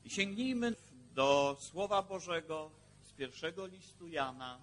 I sięgnijmy do Słowa Bożego z pierwszego listu Jana,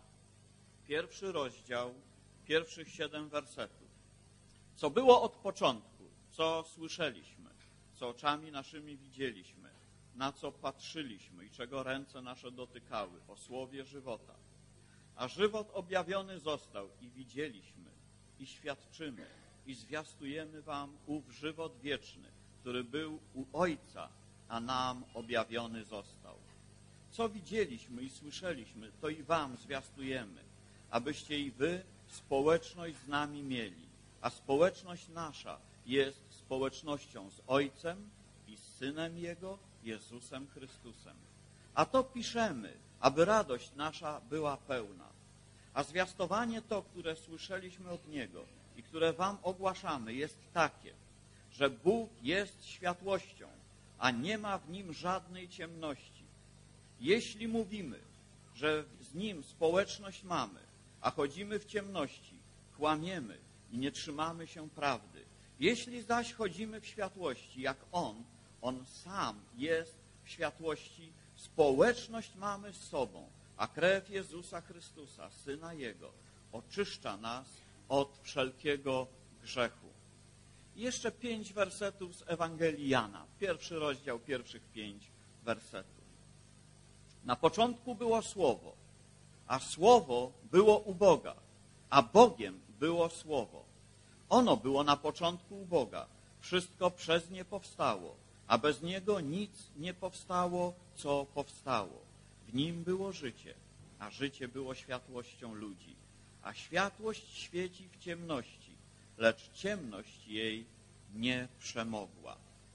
1 rozdział, pierwszych 7 wersetów. Co było od początku, co słyszeliśmy, co oczami naszymi widzieliśmy, na co patrzyliśmy i czego ręce nasze dotykały, o słowie żywota. A żywot objawiony został i widzieliśmy, i świadczymy, i zwiastujemy wam ów żywot wieczny, który był u Ojca, a nam objawiony został. Co widzieliśmy i słyszeliśmy, to i wam zwiastujemy, abyście i wy społeczność z nami mieli. A społeczność nasza jest społecznością z Ojcem i z Synem Jego, Jezusem Chrystusem. A to piszemy, aby radość nasza była pełna. A zwiastowanie to, które słyszeliśmy od Niego i które wam ogłaszamy, jest takie, że Bóg jest światłością, a nie ma w Nim żadnej ciemności. Jeśli mówimy, że z Nim społeczność mamy, a chodzimy w ciemności, kłamiemy i nie trzymamy się prawdy. Jeśli zaś chodzimy w światłości, jak On sam jest w światłości, społeczność mamy z sobą, a krew Jezusa Chrystusa, Syna Jego, oczyszcza nas od wszelkiego grzechu. I jeszcze 5 wersetów z Ewangelii Jana, 1 rozdział, pierwszych 5 wersetów. Na początku było Słowo, a Słowo było u Boga, a Bogiem było Słowo. Ono było na początku u Boga. Wszystko przez nie powstało, a bez Niego nic nie powstało, co powstało. W Nim było życie, a życie było światłością ludzi. A światłość świeci w ciemności, lecz ciemność jej nie przemogła.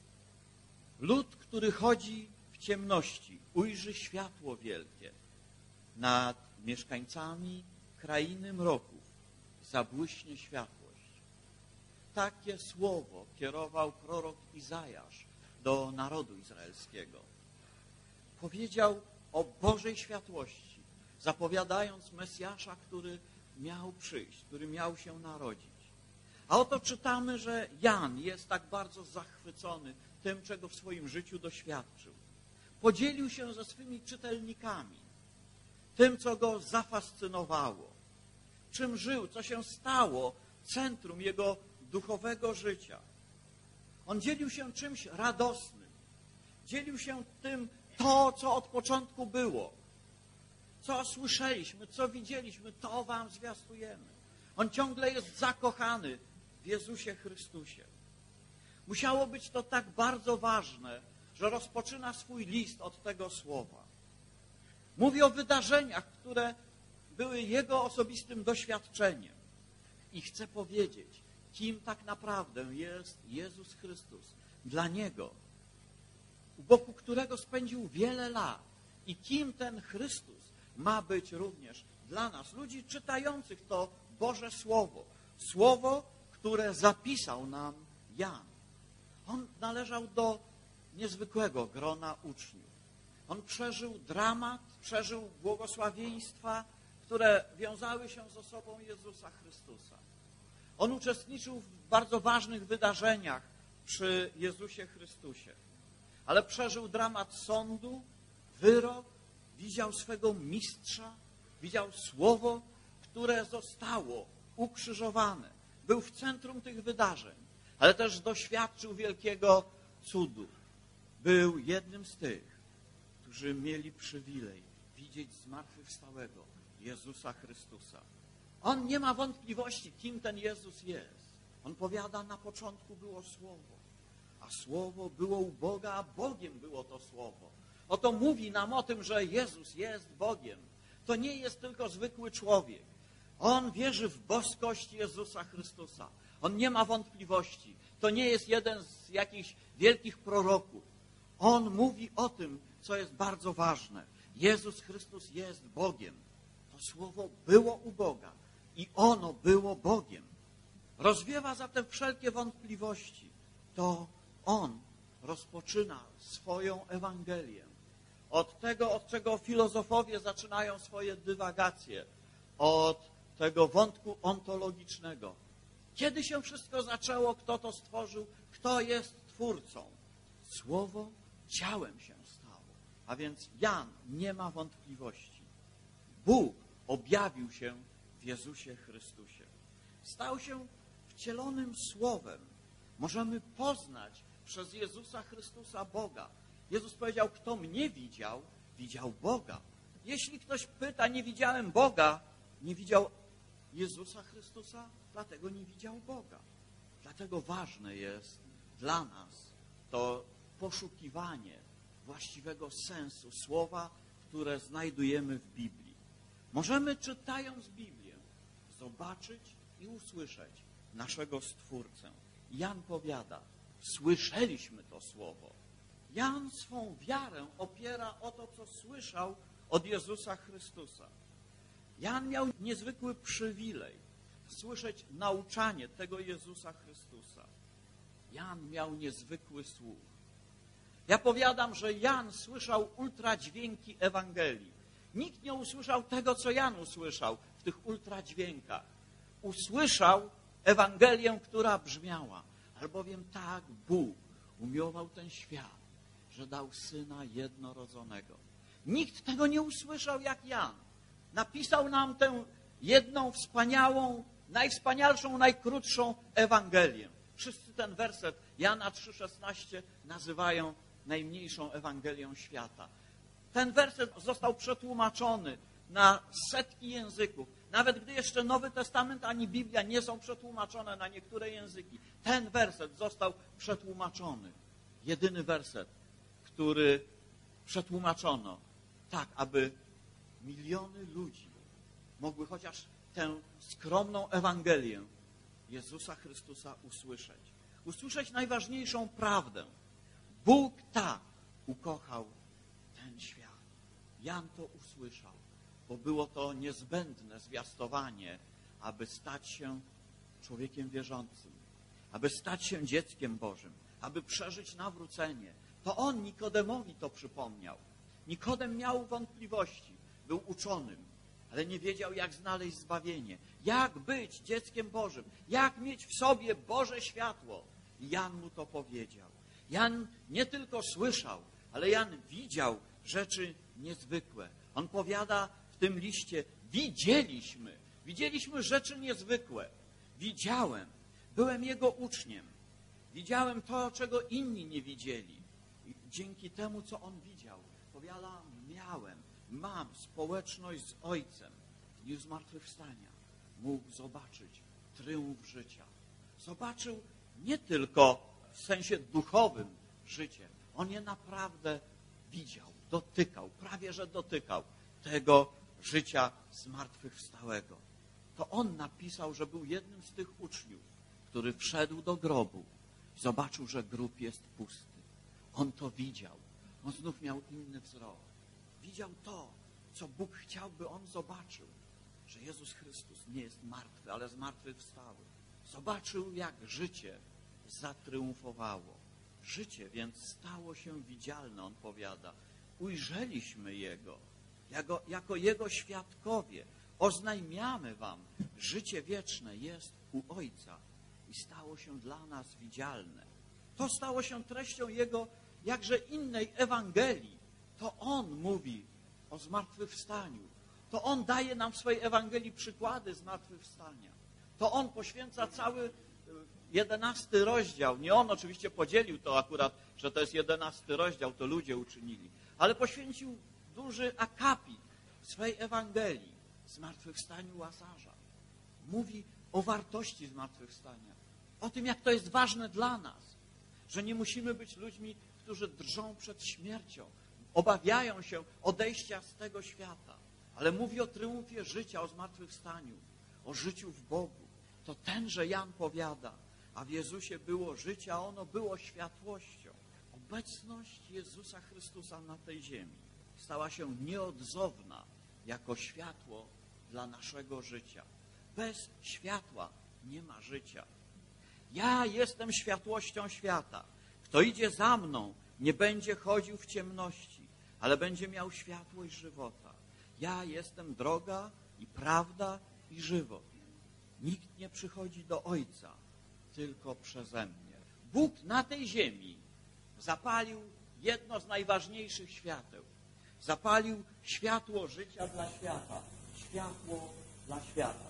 Lud, który chodzi w ciemności, ujrzy światło wielkie. Nad mieszkańcami krainy mroków zabłyśnie światłość. Takie słowo kierował prorok Izajasz do narodu izraelskiego. Powiedział o Bożej światłości, zapowiadając Mesjasza, który miał przyjść, który miał się narodzić. A oto czytamy, że Jan jest tak bardzo zachwycony tym, czego w swoim życiu doświadczył. Podzielił się ze swymi czytelnikami tym, co go zafascynowało, czym żył, co się stało centrum jego duchowego życia. On dzielił się czymś radosnym. Dzielił się tym, co od początku było. Co słyszeliśmy, co widzieliśmy, to wam zwiastujemy. On ciągle jest zakochany w Jezusie Chrystusie. Musiało być to tak bardzo ważne, że rozpoczyna swój list od tego słowa. Mówi o wydarzeniach, które były jego osobistym doświadczeniem. I chce powiedzieć, kim tak naprawdę jest Jezus Chrystus. Dla Niego, u boku którego spędził wiele lat. I kim ten Chrystus ma być również dla nas, ludzi czytających to Boże Słowo. Słowo, które zapisał nam Jan. On należał do niezwykłego grona uczniów. On przeżył dramat, przeżył błogosławieństwa, które wiązały się z osobą Jezusa Chrystusa. On uczestniczył w bardzo ważnych wydarzeniach przy Jezusie Chrystusie. Ale przeżył dramat sądu, wyrok, widział swego mistrza, widział słowo, które zostało ukrzyżowane. Był w centrum tych wydarzeń, ale też doświadczył wielkiego cudu. Był jednym z tych, którzy mieli przywilej widzieć zmartwychwstałego Jezusa Chrystusa. On nie ma wątpliwości, kim ten Jezus jest. On powiada, na początku było Słowo, a Słowo było u Boga, a Bogiem było to Słowo. Oto mówi nam o tym, że Jezus jest Bogiem. To nie jest tylko zwykły człowiek. On wierzy w boskość Jezusa Chrystusa. On nie ma wątpliwości. To nie jest jeden z jakichś wielkich proroków. On mówi o tym, co jest bardzo ważne. Jezus Chrystus jest Bogiem. To Słowo było u Boga i ono było Bogiem. Rozwiewa zatem wszelkie wątpliwości. To On rozpoczyna swoją Ewangelię. Od tego, od czego filozofowie zaczynają swoje dywagacje. Od tego wątku ontologicznego. Kiedy się wszystko zaczęło? Kto to stworzył? Kto jest Twórcą? Słowo ciałem się stało. A więc Jan nie ma wątpliwości. Bóg objawił się w Jezusie Chrystusie. Stał się wcielonym Słowem. Możemy poznać przez Jezusa Chrystusa Boga. Jezus powiedział, kto mnie widział, widział Boga. Jeśli ktoś pyta, nie widziałem Boga, nie widział Jezusa Chrystusa, dlatego nie widział Boga. Dlatego ważne jest dla nas to poszukiwanie właściwego sensu słowa, które znajdujemy w Biblii. Możemy, czytając Biblię, zobaczyć i usłyszeć naszego Stwórcę. Jan powiada, słyszeliśmy to słowo. Jan swą wiarę opiera o to, co słyszał od Jezusa Chrystusa. Jan miał niezwykły przywilej słyszeć nauczanie tego Jezusa Chrystusa. Jan miał niezwykły słuch. Ja powiadam, że Jan słyszał ultradźwięki Ewangelii. Nikt nie usłyszał tego, co Jan usłyszał w tych ultradźwiękach. Usłyszał Ewangelię, która brzmiała, albowiem tak Bóg umiłował ten świat, że dał Syna jednorodzonego. Nikt tego nie usłyszał jak Jan. Napisał nam tę jedną wspaniałą, najwspanialszą, najkrótszą Ewangelię. Wszyscy ten werset Jana 3,16 nazywają najmniejszą Ewangelią świata. Ten werset został przetłumaczony na setki języków. Nawet gdy jeszcze Nowy Testament ani Biblia nie są przetłumaczone na niektóre języki, ten werset został przetłumaczony. Jedyny werset, który przetłumaczono tak, aby miliony ludzi mogły chociaż tę skromną Ewangelię Jezusa Chrystusa usłyszeć. Usłyszeć najważniejszą prawdę. Bóg tak ukochał ten świat. Jan to usłyszał, bo było to niezbędne zwiastowanie, aby stać się człowiekiem wierzącym, aby stać się dzieckiem Bożym, aby przeżyć nawrócenie. To on Nikodemowi to przypomniał. Nikodem miał wątpliwości, był uczonym, ale nie wiedział, jak znaleźć zbawienie, jak być dzieckiem Bożym, jak mieć w sobie Boże światło. I Jan mu to powiedział. Jan nie tylko słyszał, ale Jan widział rzeczy niezwykłe. On powiada w tym liście, widzieliśmy rzeczy niezwykłe. Widziałem, byłem jego uczniem. Widziałem to, czego inni nie widzieli. I dzięki temu, co on widział, powiada, mam społeczność z Ojcem. W dniu zmartwychwstania mógł zobaczyć tryumf życia. Zobaczył nie tylko w sensie duchowym życie. On je naprawdę widział, dotykał, prawie że dotykał tego życia zmartwychwstałego. To on napisał, że był jednym z tych uczniów, który wszedł do grobu i zobaczył, że grób jest pusty. On to widział. On znów miał inny wzrok. Widział to, co Bóg chciał, by on zobaczył, że Jezus Chrystus nie jest martwy, ale zmartwychwstały. Zobaczył, jak życie zatriumfowało. Życie więc stało się widzialne, on powiada. Ujrzeliśmy Jego, jako Jego świadkowie. Oznajmiamy wam, życie wieczne jest u Ojca i stało się dla nas widzialne. To stało się treścią Jego jakże innej Ewangelii. To On mówi o zmartwychwstaniu. To On daje nam w swojej Ewangelii przykłady zmartwychwstania. To On poświęca cały 11 rozdział. Nie On oczywiście podzielił to akurat, że to jest 11 rozdział, to ludzie uczynili. Ale poświęcił duży akapit swojej Ewangelii zmartwychwstaniu Łazarza. Mówi o wartości zmartwychwstania. O tym, jak to jest ważne dla nas. Że nie musimy być ludźmi, którzy drżą przed śmiercią. Obawiają się odejścia z tego świata. Ale mówi o triumfie życia, o zmartwychwstaniu, o życiu w Bogu. To tenże Jan powiada, a w Jezusie było życie, a ono było światłością. Obecność Jezusa Chrystusa na tej ziemi stała się nieodzowna jako światło dla naszego życia. Bez światła nie ma życia. Ja jestem światłością świata. Kto idzie za mną, nie będzie chodził w ciemności, ale będzie miał światłość żywota. Ja jestem droga i prawda i żywot. Nikt nie przychodzi do Ojca, tylko przeze mnie. Bóg na tej ziemi zapalił jedno z najważniejszych świateł. Zapalił światło życia dla świata. Światło dla świata.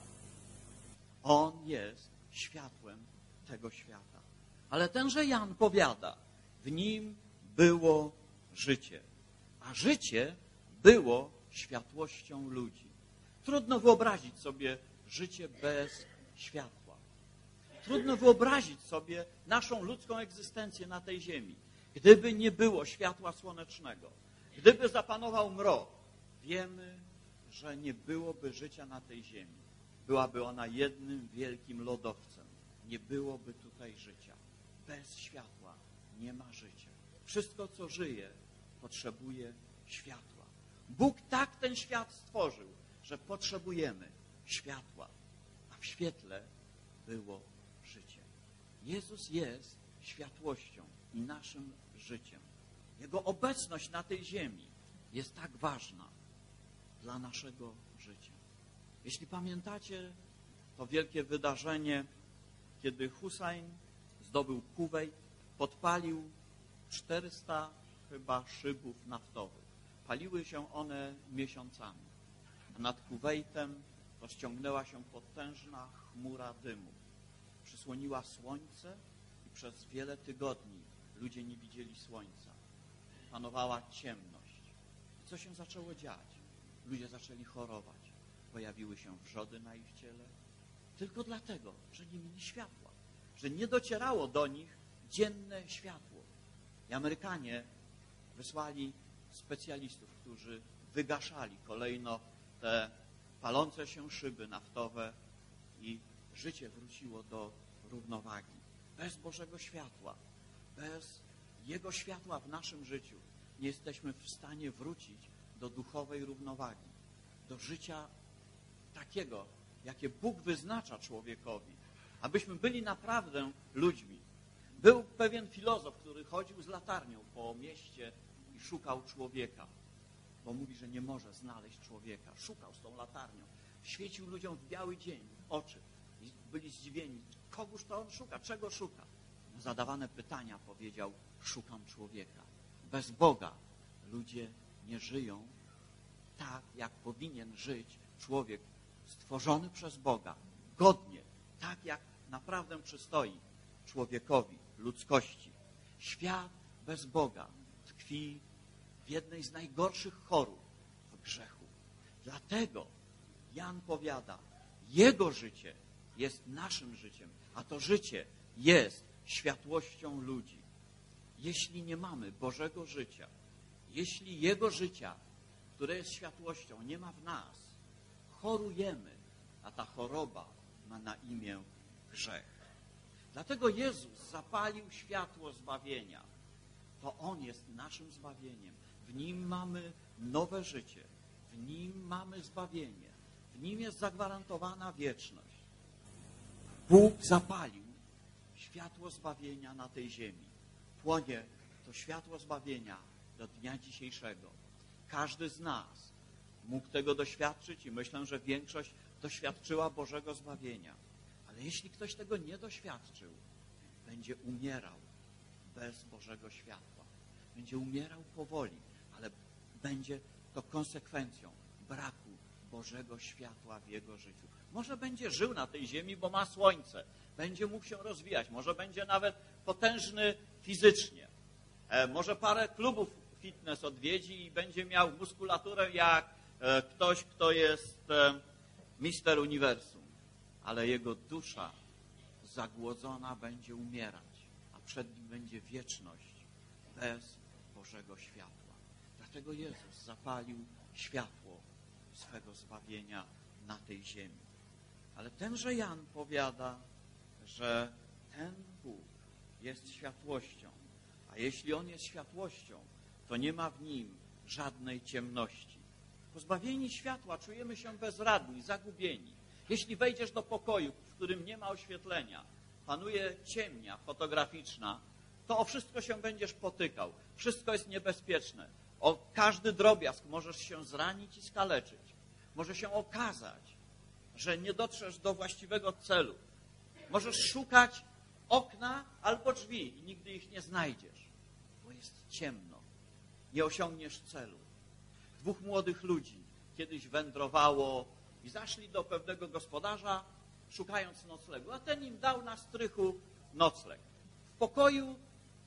On jest światłem tego świata. Ale tenże Jan powiada, w nim było życie, a życie było światłością ludzi. Trudno wyobrazić sobie życie bez światła. Trudno wyobrazić sobie naszą ludzką egzystencję na tej ziemi, gdyby nie było światła słonecznego, gdyby zapanował mrok. Wiemy, że nie byłoby życia na tej ziemi. Byłaby ona jednym wielkim lodowcem. Nie byłoby tutaj życia. Bez światła nie ma życia. Wszystko, co żyje, potrzebuje światła. Bóg tak ten świat stworzył, że potrzebujemy światła, a w świetle było życie. Jezus jest światłością i naszym życiem. Jego obecność na tej ziemi jest tak ważna dla naszego życia. Jeśli pamiętacie to wielkie wydarzenie, kiedy Hussein zdobył Kuwejt, podpalił 400 chyba szybów naftowych. Paliły się one miesiącami. A nad Kuwejtem rozciągnęła się potężna chmura dymu. Przysłoniła słońce i przez wiele tygodni ludzie nie widzieli słońca. Panowała ciemność. I co się zaczęło dziać? Ludzie zaczęli chorować. Pojawiły się wrzody na ich ciele. Tylko dlatego, że nie mieli światła. Że nie docierało do nich dzienne światło. I Amerykanie wysłali specjalistów, którzy wygaszali kolejno te palące się szyby naftowe i życie wróciło do równowagi. Bez Bożego światła, bez Jego światła w naszym życiu nie jesteśmy w stanie wrócić do duchowej równowagi, do życia takiego, jakie Bóg wyznacza człowiekowi, abyśmy byli naprawdę ludźmi. Był pewien filozof, który chodził z latarnią po mieście i szukał człowieka, bo mówi, że nie może znaleźć człowieka. Szukał z tą latarnią. Świecił ludziom w biały dzień oczy. I byli zdziwieni. Kogóż to on szuka? Czego szuka? Na zadawane pytania powiedział, szukam człowieka. Bez Boga ludzie nie żyją tak, jak powinien żyć człowiek stworzony przez Boga. Godnie, tak jak naprawdę przystoi człowiekowi, ludzkości. Świat bez Boga tkwi w jednej z najgorszych chorób, w grzechu. Dlatego Jan powiada, Jego życie jest naszym życiem, a to życie jest światłością ludzi. Jeśli nie mamy Bożego życia, jeśli Jego życia, które jest światłością, nie ma w nas, chorujemy, a ta choroba ma na imię grzech. Dlatego Jezus zapalił światło zbawienia. To On jest naszym zbawieniem. W Nim mamy nowe życie. W Nim mamy zbawienie. W Nim jest zagwarantowana wieczność. Bóg zapalił światło zbawienia na tej ziemi. Płonie to światło zbawienia do dnia dzisiejszego. Każdy z nas mógł tego doświadczyć i myślę, że większość doświadczyła Bożego zbawienia. Ale jeśli ktoś tego nie doświadczył, będzie umierał bez Bożego światła. Będzie umierał powoli, ale będzie to konsekwencją braku Bożego światła w jego życiu. Może będzie żył na tej ziemi, bo ma słońce. Będzie mógł się rozwijać. Może będzie nawet potężny fizycznie. Może parę klubów fitness odwiedzi i będzie miał muskulaturę jak ktoś, kto jest mister uniwersum. Ale jego dusza zagłodzona będzie umierać, a przed nim będzie wieczność bez Bożego światła. Dlatego Jezus zapalił światło swego zbawienia na tej ziemi. Ale tenże Jan powiada, że ten Bóg jest światłością, a jeśli On jest światłością, to nie ma w Nim żadnej ciemności. Pozbawieni światła czujemy się bezradni, zagubieni. Jeśli wejdziesz do pokoju, w którym nie ma oświetlenia, panuje ciemnia fotograficzna, to o wszystko się będziesz potykał. Wszystko jest niebezpieczne. O każdy drobiazg możesz się zranić i skaleczyć. Może się okazać, że nie dotrzesz do właściwego celu. Możesz szukać okna albo drzwi i nigdy ich nie znajdziesz, bo jest ciemno. Nie osiągniesz celu. Dwóch młodych ludzi kiedyś wędrowało i zaszli do pewnego gospodarza, szukając noclegu, a ten im dał na strychu nocleg. W pokoju,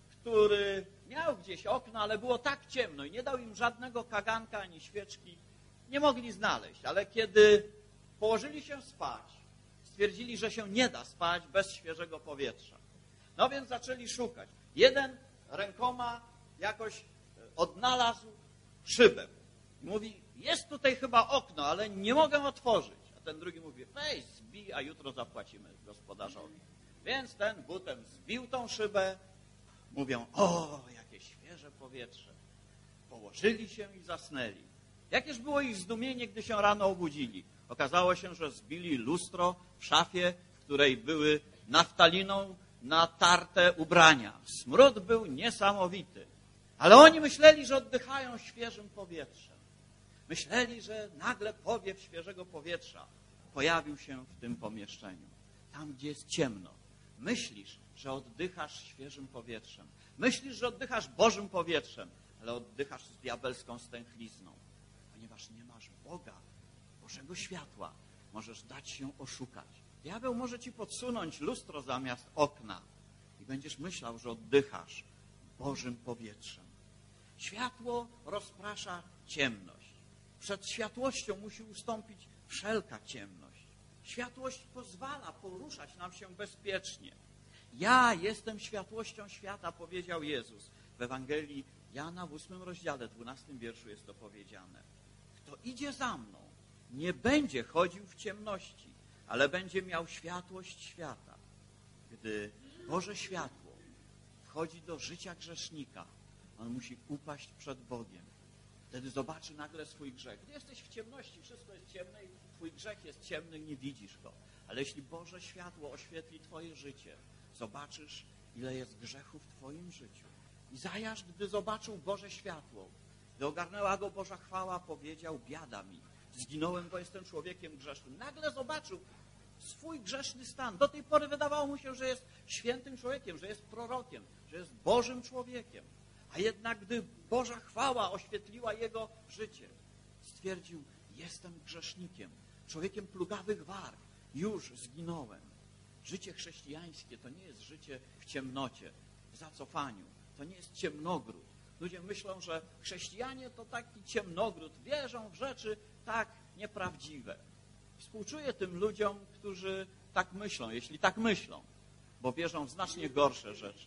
który miał gdzieś okno, ale było tak ciemno i nie dał im żadnego kaganka ani świeczki, nie mogli znaleźć. Ale kiedy położyli się spać, stwierdzili, że się nie da spać bez świeżego powietrza. No więc zaczęli szukać. Jeden rękoma jakoś odnalazł szybę. Mówi, jest tutaj chyba okno, ale nie mogę otworzyć. A ten drugi mówi, weź zbij, a jutro zapłacimy gospodarzowi. Więc ten butem zbił tą szybę. Mówią, o, jakie świeże powietrze. Położyli się i zasnęli. Jakież było ich zdumienie, gdy się rano obudzili. Okazało się, że zbili lustro w szafie, w której były naftaliną natarte ubrania. Smród był niesamowity. Ale oni myśleli, że oddychają świeżym powietrzem. Myśleli, że nagle powiew świeżego powietrza pojawił się w tym pomieszczeniu. Tam, gdzie jest ciemno. Myślisz, że oddychasz świeżym powietrzem. Myślisz, że oddychasz Bożym powietrzem, ale oddychasz z diabelską stęchlizną. Ponieważ nie masz Boga, Bożego światła, możesz dać się oszukać. Diabeł może ci podsunąć lustro zamiast okna i będziesz myślał, że oddychasz Bożym powietrzem. Światło rozprasza ciemność. Przed światłością musi ustąpić wszelka ciemność. Światłość pozwala poruszać nam się bezpiecznie. Ja jestem światłością świata, powiedział Jezus. W Ewangelii Jana w 8 rozdziale, 12 wierszu jest to powiedziane. Kto idzie za mną, nie będzie chodził w ciemności, ale będzie miał światłość świata. Gdy Boże światło wchodzi do życia grzesznika, on musi upaść przed Bogiem. Wtedy zobaczy nagle swój grzech. Gdy jesteś w ciemności, wszystko jest ciemne i twój grzech jest ciemny, nie widzisz go. Ale jeśli Boże światło oświetli twoje życie, zobaczysz, ile jest grzechu w twoim życiu. Izajasz, gdy zobaczył Boże światło, gdy ogarnęła go Boża chwała, powiedział, biada mi. Zginąłem, bo jestem człowiekiem grzesznym. Nagle zobaczył swój grzeszny stan. Do tej pory wydawało mu się, że jest świętym człowiekiem, że jest prorokiem, że jest Bożym człowiekiem. A jednak, gdy Boża chwała oświetliła jego życie, stwierdził, jestem grzesznikiem, człowiekiem plugawych warg, już zginąłem. Życie chrześcijańskie to nie jest życie w ciemnocie, w zacofaniu. To nie jest ciemnogród. Ludzie myślą, że chrześcijanie to taki ciemnogród, wierzą w rzeczy tak nieprawdziwe. Współczuję tym ludziom, którzy tak myślą, jeśli tak myślą, bo wierzą w znacznie gorsze rzeczy.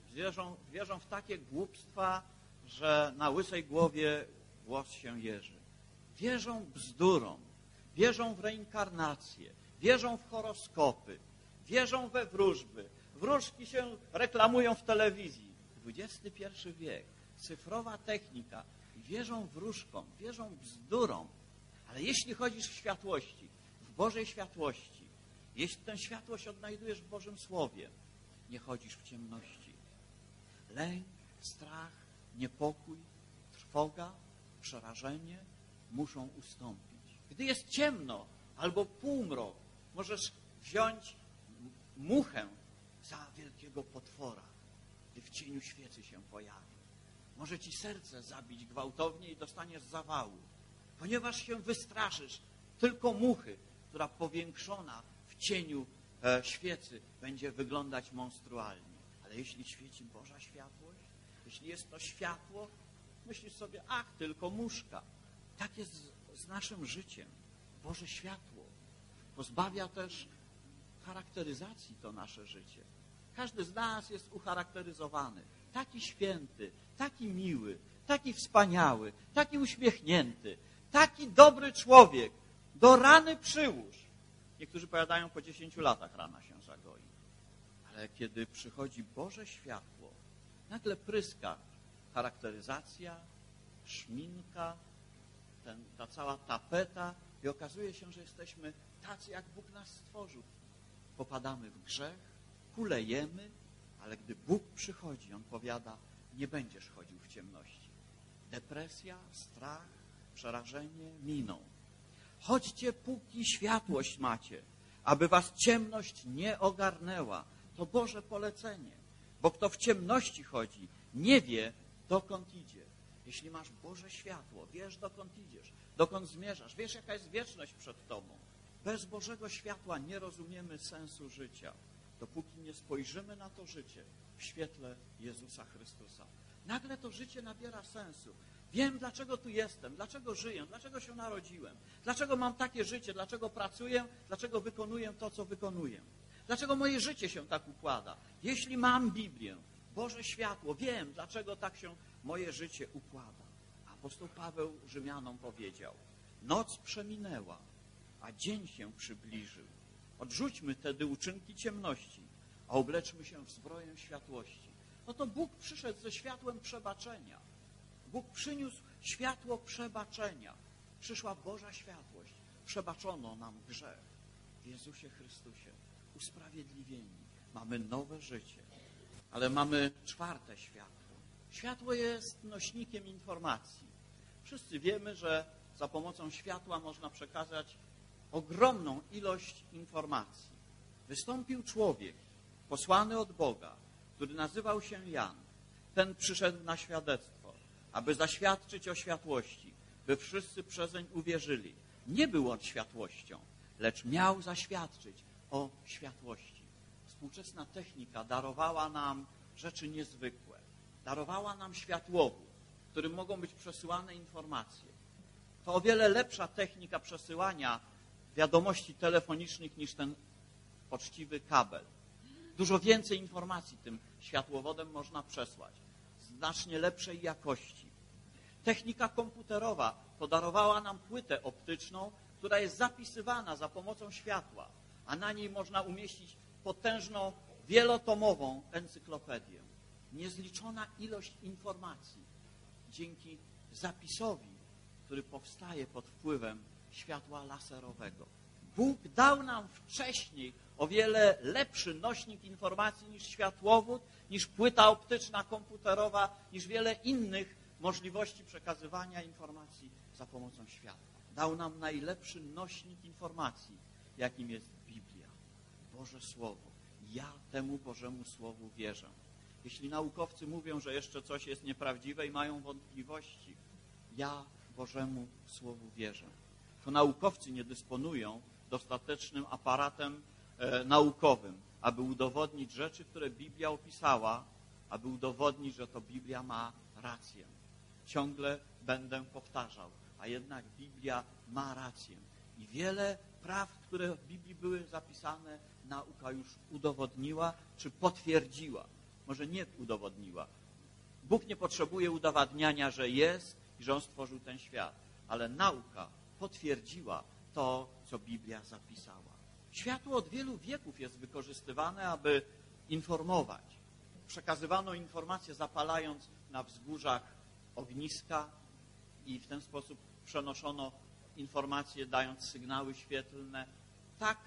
Wierzą w takie głupstwa, że na łysej głowie włos się jeży. Wierzą bzdurom, wierzą w reinkarnację, wierzą w horoskopy, wierzą we wróżby. Wróżki się reklamują w telewizji. XXI wiek, cyfrowa technika. Wierzą wróżkom, wierzą bzdurom. Ale jeśli chodzisz w światłości, w Bożej światłości, jeśli tę światłość odnajdujesz w Bożym Słowie, nie chodzisz w ciemności. Lęk, strach, niepokój, trwoga, przerażenie muszą ustąpić. Gdy jest ciemno albo półmrok, możesz wziąć muchę za wielkiego potwora, gdy w cieniu świecy się pojawi. Może ci serce zabić gwałtownie i dostaniesz zawału, ponieważ się wystraszysz tylko muchy, która powiększona w cieniu świecy będzie wyglądać monstrualnie. Ale jeśli świeci Boża światłość, jeśli jest to światło, myślisz sobie, ach, tylko muszka. Tak jest z naszym życiem. Boże światło pozbawia też charakteryzacji to nasze życie. Każdy z nas jest ucharakteryzowany. Taki święty, taki miły, taki wspaniały, taki uśmiechnięty, taki dobry człowiek. Do rany przyłóż. Niektórzy powiadają, po 10 latach rana się zagoi. Ale kiedy przychodzi Boże światło, nagle pryska charakteryzacja, szminka, ta cała tapeta i okazuje się, że jesteśmy tacy, jak Bóg nas stworzył. Popadamy w grzech, kulejemy, ale gdy Bóg przychodzi, On powiada, nie będziesz chodził w ciemności. Depresja, strach, przerażenie miną. Chodźcie, póki światłość macie, aby was ciemność nie ogarnęła. To Boże polecenie, bo kto w ciemności chodzi, nie wie, dokąd idzie. jeśli masz Boże światło, wiesz, dokąd idziesz, dokąd zmierzasz, wiesz, jaka jest wieczność przed tobą. Bez Bożego światła nie rozumiemy sensu życia, dopóki nie spojrzymy na to życie w świetle Jezusa Chrystusa. Nagle to życie nabiera sensu. Wiem, dlaczego tu jestem, dlaczego żyję, dlaczego się narodziłem, dlaczego mam takie życie, dlaczego pracuję, dlaczego wykonuję to, co wykonuję. Dlaczego moje życie się tak układa? Jeśli mam Biblię, Boże światło, wiem, dlaczego tak się moje życie układa. Apostoł Paweł Rzymianom powiedział: noc przeminęła, a dzień się przybliżył. Odrzućmy tedy uczynki ciemności, a obleczmy się w zbroję światłości. Oto Bóg przyszedł ze światłem przebaczenia. Bóg przyniósł światło przebaczenia. Przyszła Boża światłość. Przebaczono nam grzech w Jezusie Chrystusie. Usprawiedliwieni. Mamy nowe życie. Ale mamy czwarte światło. Światło jest nośnikiem informacji. Wszyscy wiemy, że za pomocą światła można przekazać ogromną ilość informacji. Wystąpił człowiek, posłany od Boga, który nazywał się Jan. Ten przyszedł na świadectwo, aby zaświadczyć o światłości, by wszyscy przezeń uwierzyli. Nie był on światłością, lecz miał zaświadczyć o światłości. Współczesna technika darowała nam rzeczy niezwykłe. Darowała nam światłowód, którym mogą być przesyłane informacje. To o wiele lepsza technika przesyłania wiadomości telefonicznych niż ten poczciwy kabel. Dużo więcej informacji tym światłowodem można przesłać. Znacznie lepszej jakości. Technika komputerowa podarowała nam płytę optyczną, która jest zapisywana za pomocą światła, a na niej można umieścić potężną, wielotomową encyklopedię. Niezliczona ilość informacji dzięki zapisowi, który powstaje pod wpływem światła laserowego. Bóg dał nam wcześniej o wiele lepszy nośnik informacji niż światłowód, niż płyta optyczna, komputerowa, niż wiele innych możliwości przekazywania informacji za pomocą światła. Dał nam najlepszy nośnik informacji, jakim jest Biblia, Boże Słowo. Ja temu Bożemu Słowu wierzę. Jeśli naukowcy mówią, że jeszcze coś jest nieprawdziwe i mają wątpliwości, ja Bożemu Słowu wierzę. To naukowcy nie dysponują dostatecznym aparatem naukowym, aby udowodnić rzeczy, które Biblia opisała, aby udowodnić, że to Biblia ma rację. Ciągle będę powtarzał, a jednak Biblia ma rację. I wiele prawd, które w Biblii były zapisane, nauka już udowodniła czy potwierdziła. Może nie udowodniła. Bóg nie potrzebuje udowadniania, że jest i że On stworzył ten świat, ale nauka potwierdziła to, co Biblia zapisała. Światło od wielu wieków jest wykorzystywane, aby informować. Przekazywano informacje, zapalając na wzgórzach ogniska i w ten sposób przenoszono informacje, dając sygnały świetlne. Tak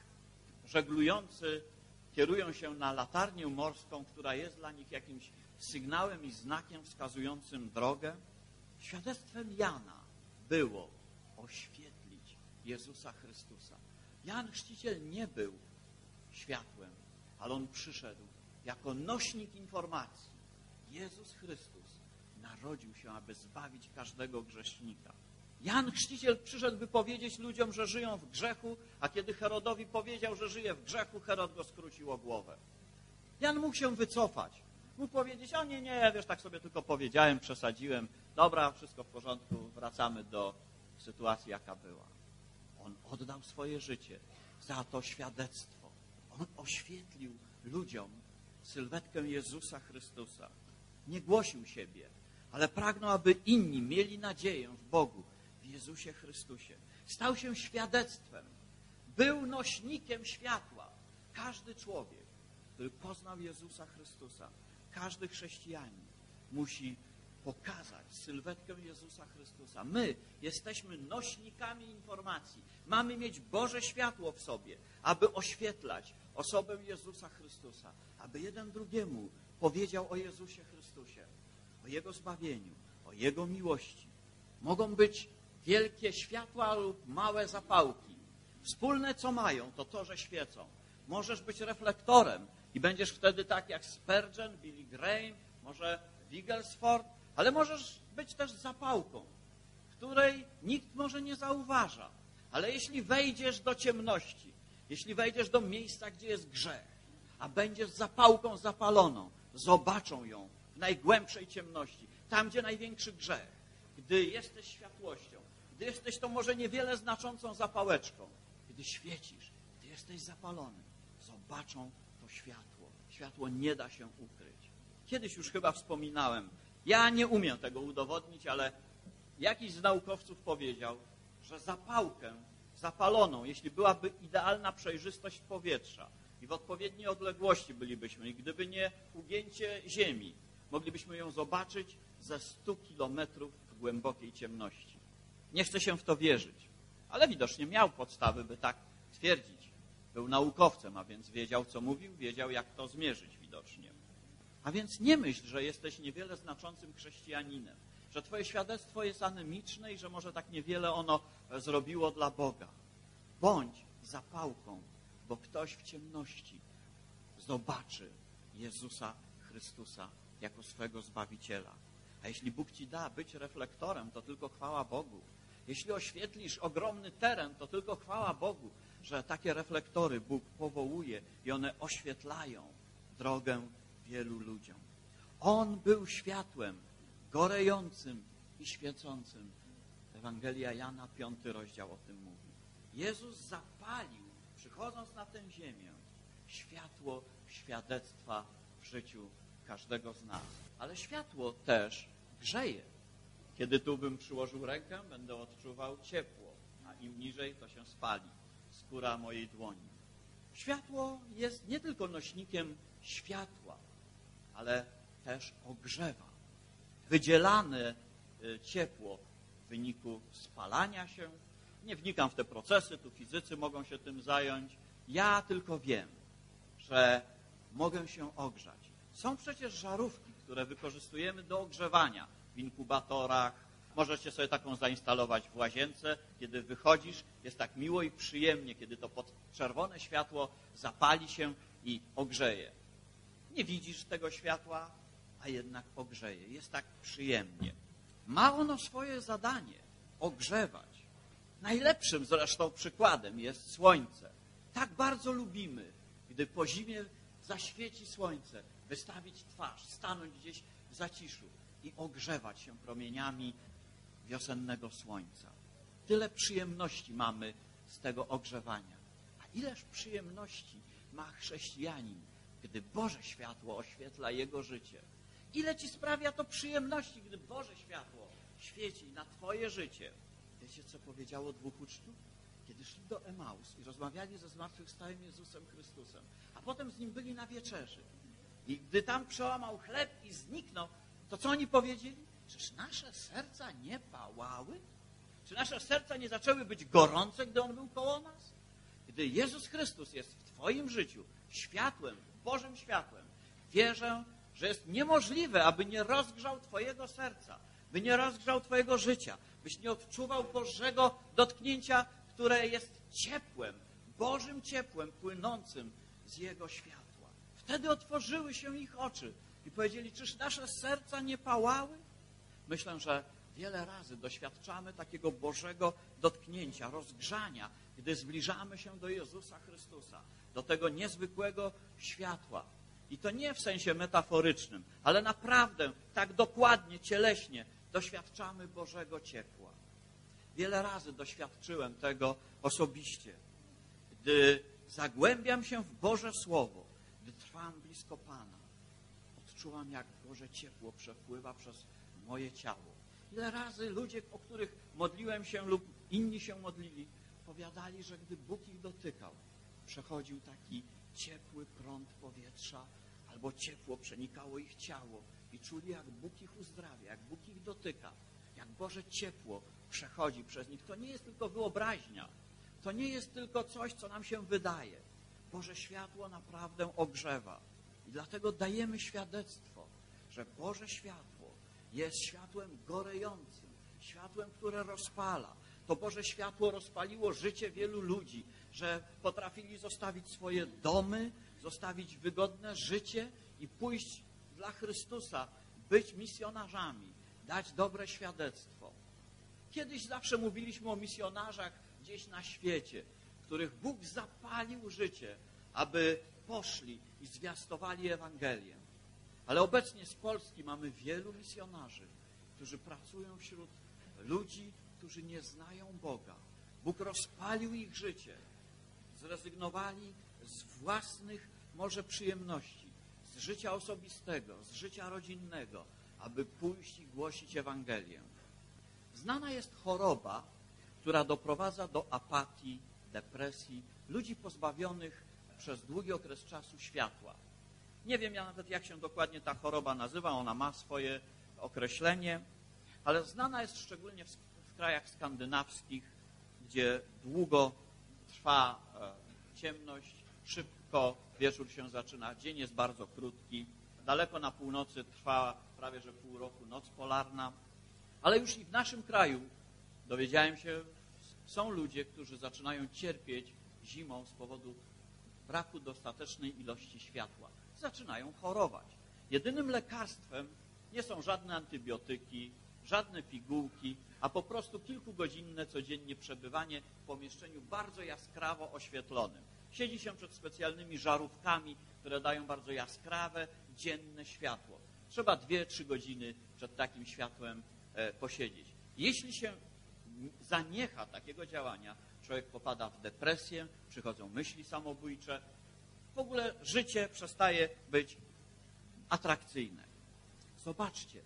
żeglujący kierują się na latarnię morską, która jest dla nich jakimś sygnałem i znakiem wskazującym drogę. Świadectwem Jana było oświetlić Jezusa Chrystusa. Jan Chrzciciel nie był światłem, ale on przyszedł jako nośnik informacji. Jezus Chrystus narodził się, aby zbawić każdego grzesznika. Jan Chrzciciel przyszedł, by powiedzieć ludziom, że żyją w grzechu, a kiedy Herodowi powiedział, że żyje w grzechu, Herod go skrócił o głowę. Jan mógł się wycofać. Mógł powiedzieć: o nie, wiesz, tak sobie tylko powiedziałem, przesadziłem. Dobra, wszystko w porządku, wracamy do sytuacji, jaka była. On oddał swoje życie za to świadectwo. On oświetlił ludziom sylwetkę Jezusa Chrystusa. Nie głosił siebie, ale pragnął, aby inni mieli nadzieję w Bogu, w Jezusie Chrystusie. Stał się świadectwem. Był nośnikiem światła. Każdy człowiek, który poznał Jezusa Chrystusa, każdy chrześcijanin musi pokazać sylwetkę Jezusa Chrystusa. My jesteśmy nośnikami informacji. Mamy mieć Boże światło w sobie, aby oświetlać osobę Jezusa Chrystusa, aby jeden drugiemu powiedział o Jezusie Chrystusie, o Jego zbawieniu, o Jego miłości. Mogą być wielkie światła lub małe zapałki. Wspólne, co mają, to to, że świecą. Możesz być reflektorem i będziesz wtedy tak jak Spurgeon, Billy Graham, może Wigglesworth, Ale możesz być też zapałką, której nikt może nie zauważa. Ale jeśli wejdziesz do ciemności, jeśli wejdziesz do miejsca, gdzie jest grzech, a będziesz zapałką zapaloną, zobaczą ją w najgłębszej ciemności, tam, gdzie największy grzech. Gdy jesteś światłością, gdy jesteś tą może niewiele znaczącą zapałeczką, gdy świecisz, gdy jesteś zapalony, zobaczą to światło. Światło nie da się ukryć. Kiedyś już chyba wspominałem, ja nie umiem tego udowodnić, ale jakiś z naukowców powiedział, że zapałkę zapaloną, jeśli byłaby idealna przejrzystość powietrza i w odpowiedniej odległości bylibyśmy, i gdyby nie ugięcie ziemi, moglibyśmy ją zobaczyć ze 100 kilometrów w głębokiej ciemności. Nie chcę się w to wierzyć, ale widocznie miał podstawy, by tak twierdzić. Był naukowcem, a więc wiedział, co mówił, wiedział, jak to zmierzyć widocznie. A więc nie myśl, że jesteś niewiele znaczącym chrześcijaninem, że twoje świadectwo jest anemiczne i że może tak niewiele ono zrobiło dla Boga. Bądź zapałką, bo ktoś w ciemności zobaczy Jezusa Chrystusa jako swego Zbawiciela. A jeśli Bóg ci da być reflektorem, to tylko chwała Bogu. Jeśli oświetlisz ogromny teren, to tylko chwała Bogu, że takie reflektory Bóg powołuje i one oświetlają drogę wielu ludziom. On był światłem gorejącym i świecącym. Ewangelia Jana, 5 rozdział o tym mówi. Jezus zapalił, przychodząc na tę ziemię, światło świadectwa w życiu każdego z nas. Ale światło też grzeje. Kiedy tu bym przyłożył rękę, będę odczuwał ciepło, a im niżej to się spali skóra mojej dłoni. Światło jest nie tylko nośnikiem światła, ale też ogrzewa. Wydzielane ciepło w wyniku spalania się. Nie wnikam w te procesy, tu fizycy mogą się tym zająć. Ja tylko wiem, że mogę się ogrzać. Są przecież żarówki, które wykorzystujemy do ogrzewania w inkubatorach. Możecie sobie taką zainstalować w łazience. Kiedy wychodzisz, jest tak miło i przyjemnie, kiedy to pod czerwone światło zapali się i ogrzeje. Nie widzisz tego światła, a jednak ogrzeje. Jest tak przyjemnie. Ma ono swoje zadanie – ogrzewać. Najlepszym zresztą przykładem jest słońce. Tak bardzo lubimy, gdy po zimie zaświeci słońce, wystawić twarz, stanąć gdzieś w zaciszu i ogrzewać się promieniami wiosennego słońca. Tyle przyjemności mamy z tego ogrzewania. A ileż przyjemności ma chrześcijanin, gdy Boże światło oświetla jego życie. Ile ci sprawia to przyjemności, gdy Boże światło świeci na twoje życie. Wiecie, co powiedziało 2 uczniów? Kiedy szli do Emaus i rozmawiali ze zmartwychwstałym Jezusem Chrystusem, a potem z Nim byli na wieczerzy. I gdy tam przełamał chleb i zniknął, to co oni powiedzieli? Czyż nasze serca nie pałały? Czy nasze serca nie zaczęły być gorące, gdy On był koło nas? Gdy Jezus Chrystus jest w twoim życiu światłem, Bożym światłem, wierzę, że jest niemożliwe, aby nie rozgrzał twojego serca, by nie rozgrzał twojego życia, byś nie odczuwał Bożego dotknięcia, które jest ciepłem, Bożym ciepłem płynącym z Jego światła. Wtedy otworzyły się ich oczy i powiedzieli, czyż nasze serca nie pałały? Myślę, że wiele razy doświadczamy takiego Bożego dotknięcia, rozgrzania, gdy zbliżamy się do Jezusa Chrystusa, do tego niezwykłego światła. I to nie w sensie metaforycznym, ale naprawdę tak dokładnie, cieleśnie doświadczamy Bożego ciepła. Wiele razy doświadczyłem tego osobiście. Gdy zagłębiam się w Boże Słowo, gdy trwam blisko Pana, odczuwam, jak Boże ciepło przepływa przez moje ciało. Ile razy ludzie, o których modliłem się lub inni się modlili, powiadali, że gdy Bóg ich dotykał, przechodził taki ciepły prąd powietrza, albo ciepło przenikało ich ciało i czuli, jak Bóg ich uzdrawia, jak Bóg ich dotyka, jak Boże ciepło przechodzi przez nich. To nie jest tylko wyobraźnia, to nie jest tylko coś, co nam się wydaje. Boże światło naprawdę ogrzewa i dlatego dajemy świadectwo, że Boże światło jest światłem gorejącym, światłem, które rozpala. To Boże światło rozpaliło życie wielu ludzi, że potrafili zostawić swoje domy, zostawić wygodne życie i pójść dla Chrystusa, być misjonarzami. dać dobre świadectwo. Kiedyś zawsze mówiliśmy o misjonarzach gdzieś na świecie, których Bóg zapalił życie, aby poszli i zwiastowali Ewangelię. Ale obecnie z Polski mamy wielu misjonarzy, którzy pracują wśród ludzi, którzy nie znają Boga. Bóg rozpalił ich życie. Zrezygnowali z własnych może przyjemności, z życia osobistego, z życia rodzinnego, aby pójść i głosić Ewangelię. Znana jest choroba, która doprowadza do apatii, depresji, ludzi pozbawionych przez długi okres czasu światła. Nie wiem ja nawet, jak się dokładnie ta choroba nazywa, ona ma swoje określenie, ale znana jest szczególnie w krajach skandynawskich, gdzie długo trwa ciemność, szybko wieczór się zaczyna, dzień jest bardzo krótki. Daleko na północy trwa prawie że pół roku noc polarna. Ale już i w naszym kraju, dowiedziałem się, są ludzie, którzy zaczynają cierpieć zimą z powodu braku dostatecznej ilości światła. Zaczynają chorować. Jedynym lekarstwem nie są żadne antybiotyki, żadne pigułki, a po prostu kilkugodzinne codziennie przebywanie w pomieszczeniu bardzo jaskrawo oświetlonym. Siedzi się przed specjalnymi żarówkami, które dają bardzo jaskrawe, dzienne światło. Trzeba 2-3 godziny przed takim światłem posiedzieć. Jeśli się zaniecha takiego działania, człowiek popada w depresję, przychodzą myśli samobójcze, w ogóle życie przestaje być atrakcyjne. Zobaczcie,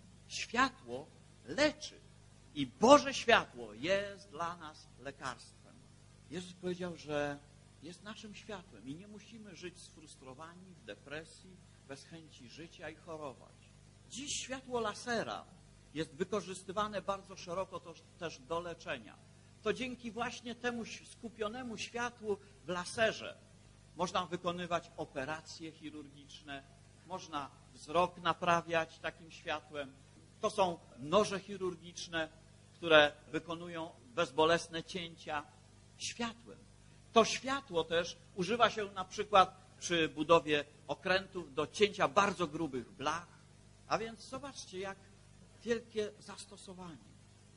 światło leczy i Boże światło jest dla nas lekarstwem. Jezus powiedział, że jest naszym światłem i nie musimy żyć sfrustrowani, w depresji, bez chęci życia i chorować. Dziś światło lasera jest wykorzystywane bardzo szeroko też do leczenia. To dzięki właśnie temu skupionemu światłu w laserze można wykonywać operacje chirurgiczne, można wzrok naprawiać takim światłem. To są noże chirurgiczne, które wykonują bezbolesne cięcia światłem. To światło też używa się na przykład przy budowie okrętów do cięcia bardzo grubych blach. A więc zobaczcie, jak wielkie zastosowanie.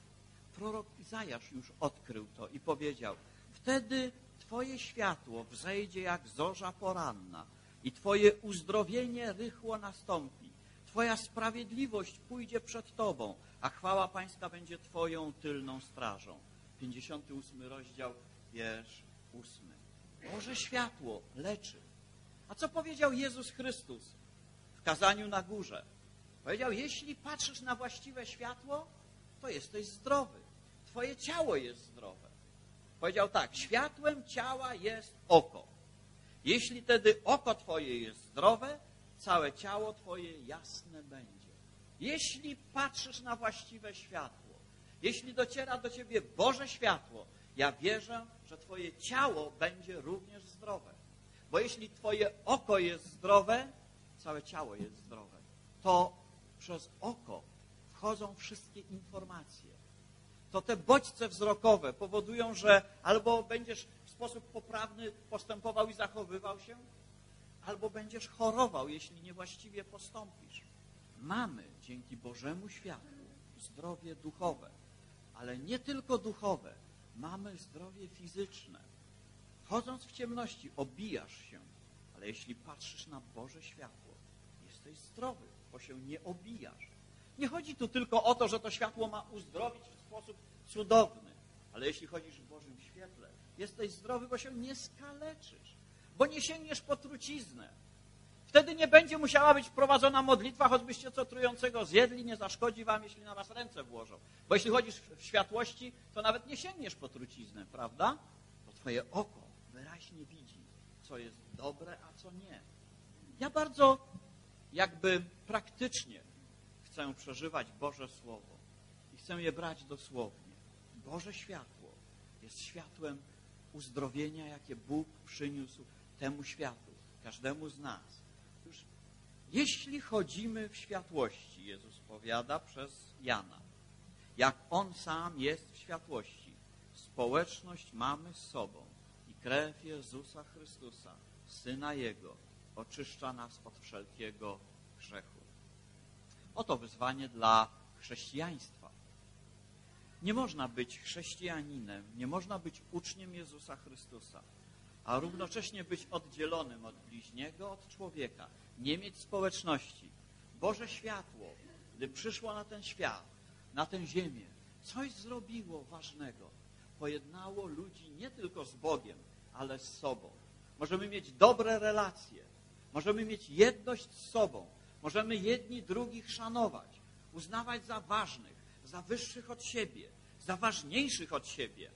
Prorok Izajasz już odkrył to i powiedział: wtedy Twoje światło wzejdzie jak zorza poranna i Twoje uzdrowienie rychło nastąpi. Twoja sprawiedliwość pójdzie przed Tobą, a chwała Pańska będzie Twoją tylną strażą. 58 rozdział, wiersz 8. Boże światło leczy. A co powiedział Jezus Chrystus w kazaniu na górze? Powiedział: jeśli patrzysz na właściwe światło, to jesteś zdrowy. Twoje ciało jest zdrowe. Powiedział tak: światłem ciała jest oko. Jeśli tedy oko Twoje jest zdrowe, całe ciało Twoje jasne będzie. Jeśli patrzysz na właściwe światło, jeśli dociera do Ciebie Boże światło, ja wierzę, że Twoje ciało będzie również zdrowe. Bo jeśli Twoje oko jest zdrowe, całe ciało jest zdrowe. To przez oko wchodzą wszystkie informacje. To te bodźce wzrokowe powodują, że albo będziesz w sposób poprawny postępował i zachowywał się, albo będziesz chorował, jeśli niewłaściwie postąpisz. Mamy dzięki Bożemu światłu zdrowie duchowe, ale nie tylko duchowe. Mamy zdrowie fizyczne. Chodząc w ciemności, obijasz się, ale jeśli patrzysz na Boże światło, jesteś zdrowy, bo się nie obijasz. Nie chodzi tu tylko o to, że to światło ma uzdrowić w sposób cudowny, ale jeśli chodzisz w Bożym świetle, jesteś zdrowy, bo się nie skaleczysz, bo nie sięgniesz po truciznę. Wtedy nie będzie musiała być prowadzona modlitwa, choćbyście co trującego zjedli, nie zaszkodzi wam, jeśli na was ręce włożą. Bo jeśli chodzisz w światłości, to nawet nie sięgniesz po truciznę, prawda? Bo twoje oko wyraźnie widzi, co jest dobre, a co nie. Ja bardzo jakby praktycznie chcę przeżywać Boże Słowo i chcę je brać dosłownie. Boże światło jest światłem uzdrowienia, jakie Bóg przyniósł temu światu, każdemu z nas. Już jeśli chodzimy w światłości, Jezus powiada przez Jana, jak On sam jest w światłości, społeczność mamy z sobą i krew Jezusa Chrystusa, Syna Jego, oczyszcza nas od wszelkiego grzechu. Oto wyzwanie dla chrześcijaństwa. Nie można być chrześcijaninem, nie można być uczniem Jezusa Chrystusa, a równocześnie być oddzielonym od bliźniego, od człowieka, nie mieć społeczności. Boże światło, gdy przyszło na ten świat, na tę ziemię, coś zrobiło ważnego. Pojednało ludzi nie tylko z Bogiem, ale z sobą. Możemy mieć dobre relacje, możemy mieć jedność z sobą, możemy jedni drugich szanować, uznawać za ważnych, za wyższych od siebie, za ważniejszych od siebie.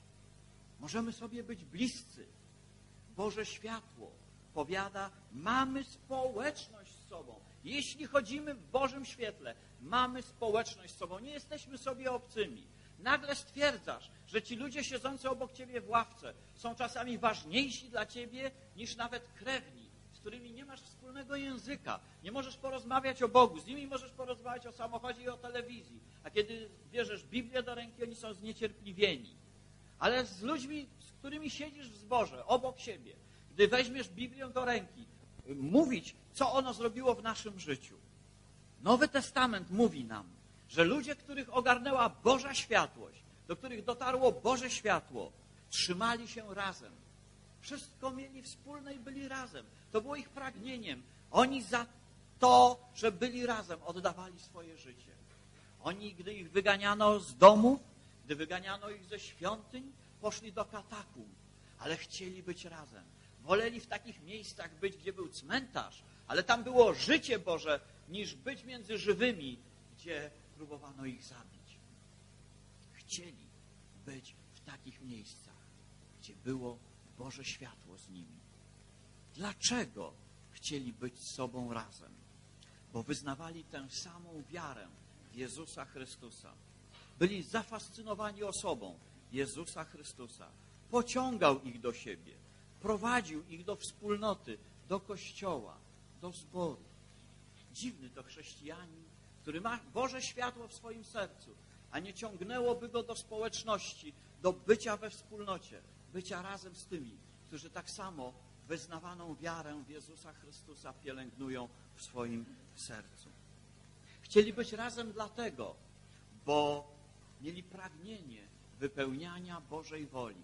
Możemy sobie być bliscy. Boże światło powiada, mamy społeczność z sobą. Jeśli chodzimy w Bożym świetle, mamy społeczność z sobą. Nie jesteśmy sobie obcymi. Nagle stwierdzasz, że ci ludzie siedzący obok ciebie w ławce są czasami ważniejsi dla ciebie niż nawet krewni, z którymi nie masz wspólnego języka. Nie możesz porozmawiać o Bogu, z nimi możesz porozmawiać o samochodzie i o telewizji. A kiedy bierzesz Biblię do ręki, oni są zniecierpliwieni. Ale z ludźmi, z którymi siedzisz w zborze, obok siebie, gdy weźmiesz Biblię do ręki, mówić, co ono zrobiło w naszym życiu. Nowy Testament mówi nam, że ludzie, których ogarnęła Boża światłość, do których dotarło Boże światło, trzymali się razem. Wszystko mieli wspólne i byli razem. To było ich pragnieniem. Oni za to, że byli razem, oddawali swoje życie. Oni, gdy ich wyganiano z domów, gdy wyganiano ich ze świątyń, poszli do katakumb, ale chcieli być razem. Woleli w takich miejscach być, gdzie był cmentarz, ale tam było życie Boże, niż być między żywymi, gdzie próbowano ich zabić. Chcieli być w takich miejscach, gdzie było Boże światło z nimi. Dlaczego chcieli być z sobą razem? Bo wyznawali tę samą wiarę w Jezusa Chrystusa. Byli zafascynowani osobą Jezusa Chrystusa. Pociągał ich do siebie, prowadził ich do wspólnoty, do kościoła, do zboru. Dziwny to chrześcijanin, który ma Boże światło w swoim sercu, a nie ciągnęłoby go do społeczności, do bycia we wspólnocie, bycia razem z tymi, którzy tak samo wyznawaną wiarę w Jezusa Chrystusa pielęgnują w swoim sercu. Chcieli być razem dlatego, bo mieli pragnienie wypełniania Bożej woli.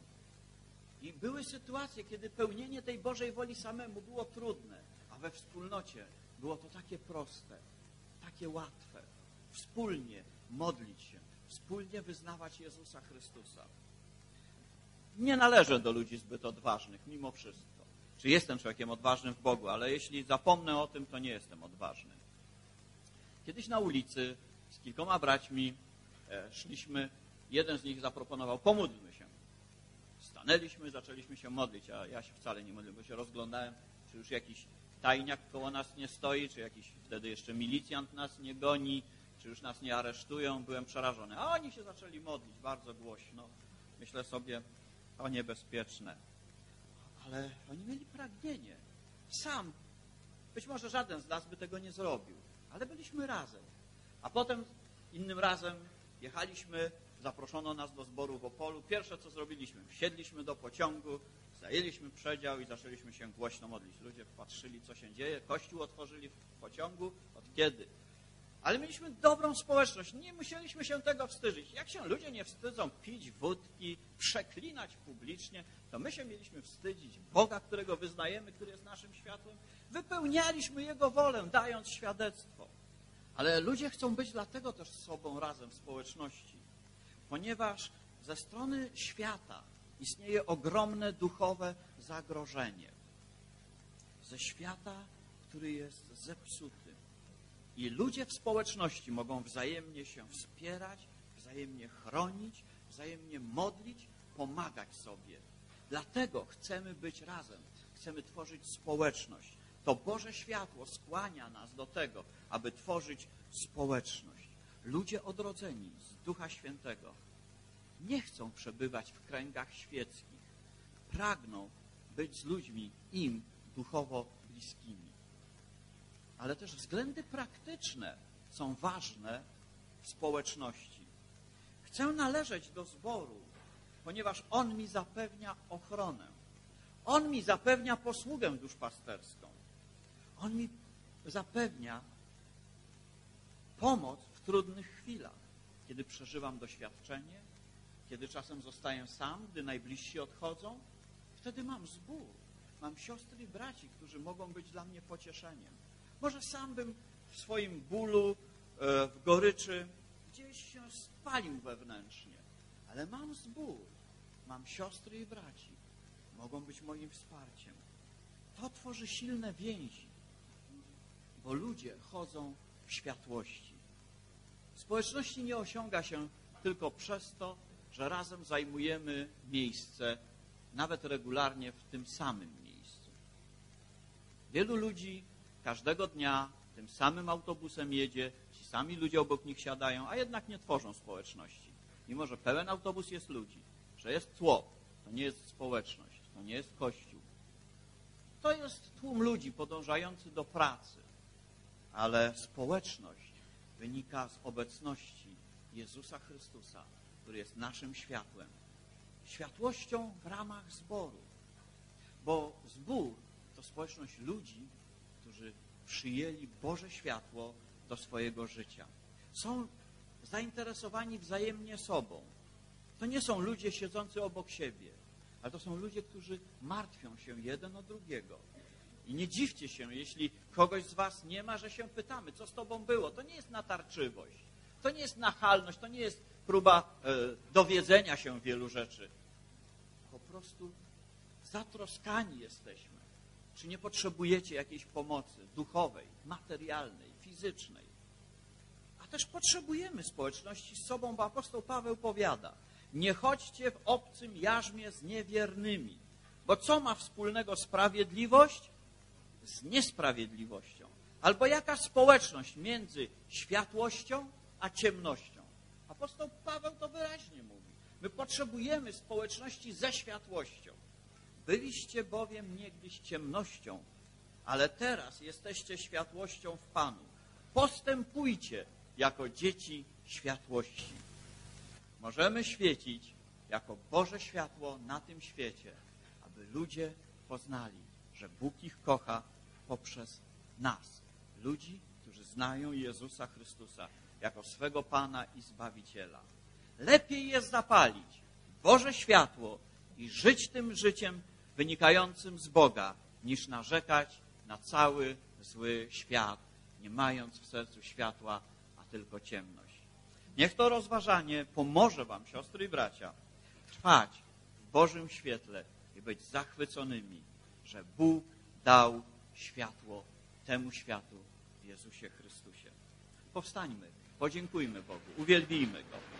I były sytuacje, kiedy pełnienie tej Bożej woli samemu było trudne, a we wspólnocie było to takie proste, takie łatwe. Wspólnie modlić się, wspólnie wyznawać Jezusa Chrystusa. Nie należę do ludzi zbyt odważnych, mimo wszystko. Czy jestem człowiekiem odważnym w Bogu, ale jeśli zapomnę o tym, to nie jestem odważny. Kiedyś na ulicy z kilkoma braćmi szliśmy, jeden z nich zaproponował, pomódlmy się. Stanęliśmy, zaczęliśmy się modlić, a ja się wcale nie modliłem, bo się rozglądałem, czy już jakiś tajniak koło nas nie stoi, czy jakiś wtedy jeszcze milicjant nas nie goni, czy już nas nie aresztują. Byłem przerażony. A oni się zaczęli modlić bardzo głośno. Myślę sobie, to niebezpieczne. Ale oni mieli pragnienie. Sam, być może żaden z nas by tego nie zrobił, ale byliśmy razem. A potem innym razem jechaliśmy, zaproszono nas do zboru w Opolu. Pierwsze, co zrobiliśmy, wsiedliśmy do pociągu, zajęliśmy przedział i zaczęliśmy się głośno modlić. Ludzie patrzyli, co się dzieje. Kościół otworzyli w pociągu. Od kiedy? Ale mieliśmy dobrą społeczność. Nie musieliśmy się tego wstydzić. Jak się ludzie nie wstydzą pić wódki, przeklinać publicznie, to my się mieliśmy wstydzić Boga, którego wyznajemy, który jest naszym światłem. Wypełnialiśmy Jego wolę, dając świadectwo. Ale ludzie chcą być dlatego też z sobą razem w społeczności, ponieważ ze strony świata istnieje ogromne duchowe zagrożenie. Ze świata, który jest zepsuty. I ludzie w społeczności mogą wzajemnie się wspierać, wzajemnie chronić, wzajemnie modlić, pomagać sobie. Dlatego chcemy być razem, chcemy tworzyć społeczność. To Boże światło skłania nas do tego, aby tworzyć społeczność. Ludzie odrodzeni z Ducha Świętego nie chcą przebywać w kręgach świeckich. Pragną być z ludźmi im duchowo bliskimi. Ale też względy praktyczne są ważne w społeczności. Chcę należeć do zboru, ponieważ on mi zapewnia ochronę. On mi zapewnia posługę duszpasterską. On mi zapewnia pomoc w trudnych chwilach, kiedy przeżywam doświadczenie, kiedy czasem zostaję sam, gdy najbliżsi odchodzą, wtedy mam zbór. Mam siostry i braci, którzy mogą być dla mnie pocieszeniem. Może sam bym w swoim bólu, w goryczy gdzieś się spalił wewnętrznie, ale mam zbór, mam siostry i braci. Mogą być moim wsparciem. To tworzy silne więzi, bo ludzie chodzą w światłości. Społeczności nie osiąga się tylko przez to, że razem zajmujemy miejsce, nawet regularnie w tym samym miejscu. Wielu ludzi każdego dnia tym samym autobusem jedzie, ci sami ludzie obok nich siadają, a jednak nie tworzą społeczności. Mimo że pełen autobus jest ludzi, że jest tło, to nie jest społeczność, to nie jest kościół. To jest tłum ludzi podążający do pracy, ale społeczność wynika z obecności Jezusa Chrystusa, który jest naszym światłem. Światłością w ramach zboru. Bo zbór to społeczność ludzi, którzy przyjęli Boże światło do swojego życia. Są zainteresowani wzajemnie sobą. To nie są ludzie siedzący obok siebie, ale to są ludzie, którzy martwią się jeden o drugiego. I nie dziwcie się, jeśli kogoś z was nie ma, że się pytamy, co z tobą było. To nie jest natarczywość, to nie jest nachalność, to nie jest próba dowiedzenia się wielu rzeczy. Po prostu zatroskani jesteśmy. Czy nie potrzebujecie jakiejś pomocy duchowej, materialnej, fizycznej? A też potrzebujemy społeczności z sobą, bo apostoł Paweł powiada: nie chodźcie w obcym jarzmie z niewiernymi, bo co ma wspólnego sprawiedliwość z niesprawiedliwością? Albo jaka społeczność między światłością a ciemnością? Apostoł Paweł to wyraźnie mówi. My potrzebujemy społeczności ze światłością. Byliście bowiem niegdyś ciemnością, ale teraz jesteście światłością w Panu. Postępujcie jako dzieci światłości. Możemy świecić jako Boże światło na tym świecie, aby ludzie poznali, że Bóg ich kocha poprzez nas. Ludzi, którzy znają Jezusa Chrystusa jako swego Pana i Zbawiciela. Lepiej jest zapalić Boże światło i żyć tym życiem wynikającym z Boga, niż narzekać na cały zły świat, nie mając w sercu światła, a tylko ciemność. Niech to rozważanie pomoże wam, siostry i bracia, trwać w Bożym świetle i być zachwyconymi, że Bóg dał światło temu światu w Jezusie Chrystusie. Powstańmy, podziękujmy Bogu, uwielbijmy Go.